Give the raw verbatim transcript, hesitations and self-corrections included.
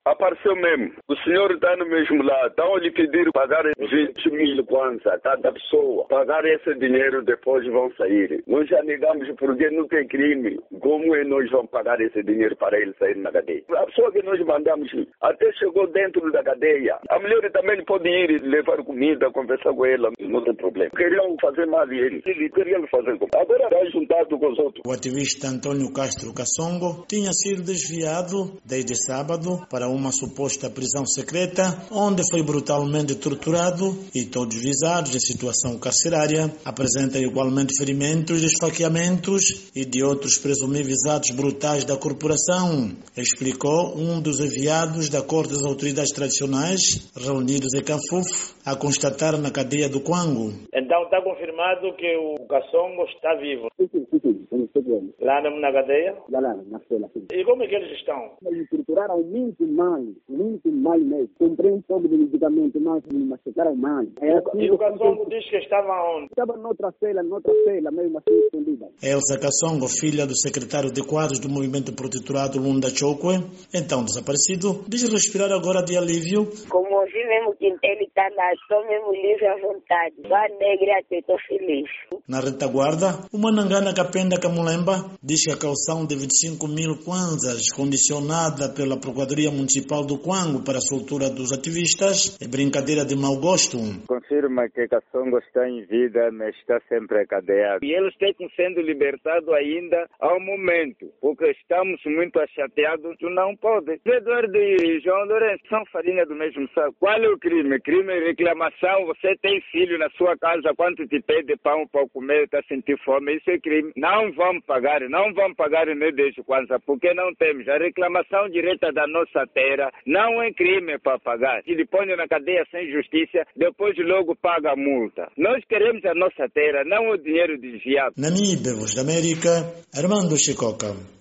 Apareceu mesmo. O senhor está no mesmo lado. Estão a lhe pedir pagar vinte mil kwanza, cada pessoa. Pagar esse dinheiro, depois vão sair. Nós já negamos porque não tem crime. Como é nós vamos pagar esse dinheiro para ele sair na cadeia? A pessoa que nós mandamos até chegou dentro da cadeia. A mulher também pode ir levar comida, conversar com ela, não tem problema. Queriam fazer mal a ele. Ele queriam fazer com agora está juntado com os outros. O ativista Antônio Castro Kassongo tinha sido desviado desde sábado para uma suposta prisão secreta, onde foi brutalmente torturado e todos visados em situação carcerária apresentam igualmente ferimentos, esfaqueamentos e de outros presumíveis atos brutais da corporação, explicou um dos enviados da Corte das Autoridades Tradicionais reunidos em Canfuf a constatar na cadeia do Kwango. Então está confirmado que o Kassongo está vivo? Sim, sim, sim, sim. Lá na cadeia? Lá, lá, na cela, sim. E como é que eles estão? Eles torturaram muito mais, muito mais mesmo. Comprei um pouco de medicamento, mas me machucaram mais. É assim, e o Kassongo diz que estava onde? Estava noutra cela, noutra cela, mesmo assim escondida. Elsa Kassongo, filha do secretário de quadros do movimento protetorado Lunda Chokwe, então desaparecido, diz respirar agora de alívio. Como ouvi mesmo que ele está lá, estou mesmo livre à vontade. Vá negra, estou feliz. Na retaguarda, o Manangana Kapenda Kamulemba diz que a caução de vinte e cinco mil kwanzas, condicionada pela Procuradoria Municipal do Kwango para a soltura dos ativistas, é brincadeira de mau gosto. Confirma que Kassongo está em vida, mas está sempre cadeado. E ele está sendo libertado ainda ao momento, porque estamos muito chateados, tu não pode. Eduardo e João Lourenço são farinha do mesmo saco. Qual é o crime? Crime é reclamação. Você tem filho na sua casa, quanto te pede pão para comer, está sentindo fome, isso é crime. Não vamos pagar, não vamos pagar nem deixo kwanza, porque não temos. A reclamação direta da nossa terra não é crime para pagar. Se lhe põe na cadeia sem justiça, depois logo paga a multa. Nós queremos a nossa terra, não o dinheiro desviado. Namíbe, Voz da América, Armando Chicoca.